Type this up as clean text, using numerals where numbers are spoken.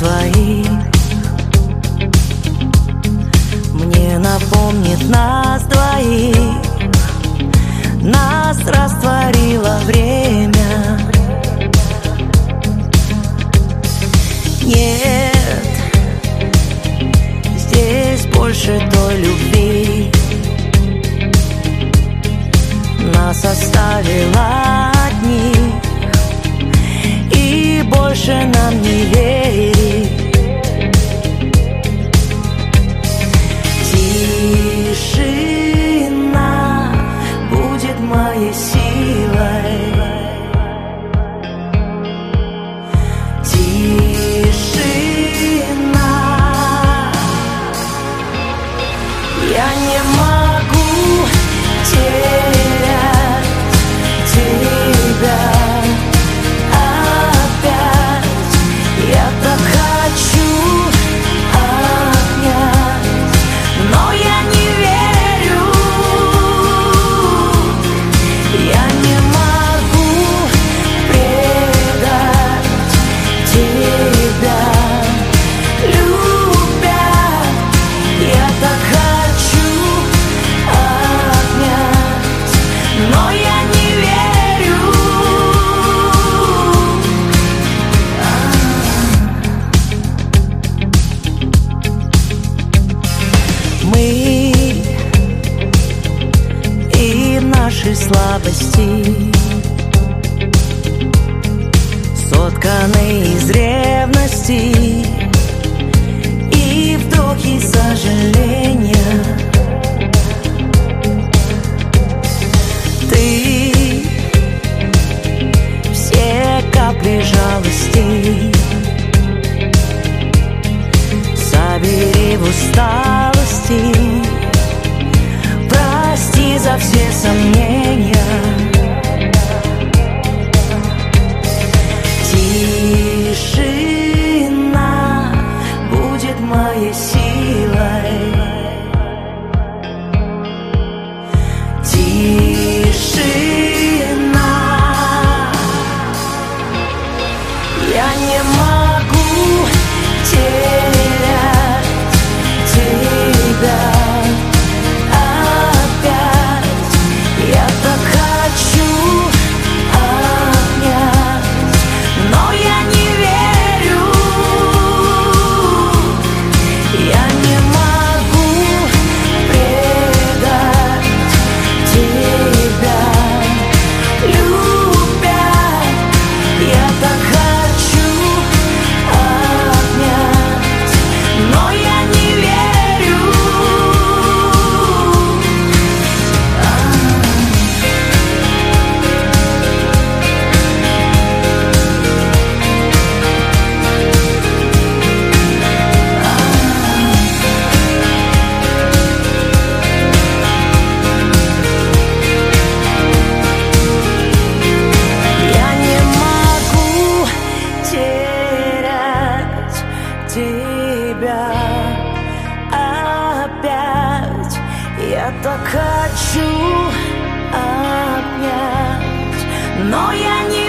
твоих мне напомнит нас двоих. Нас растворило время. Нет здесь больше той любви. Нас оставила одних, и больше нам не верить. Тишина будет моей силой. Тишина. Я не могу терять тебя опять. Я так хочу обнять, но я не верю. Я не могу предать тебя, любя. Я так хочу обнять, но я не верю. Мы и наши слабости сотканы из ревности и вдохи сожаления. Ты все капли жалости собери в усталости. Прости за все сомнения. Тишина будет моей силой. Тишина. Я не могу терять тебя опять. Я так хочу обнять, но я не верю. Я не могу предать тебя, любя. Я так хочу обнять, но я не верю. Я не могу терять тебя опять. Я так хочу обнять, но я не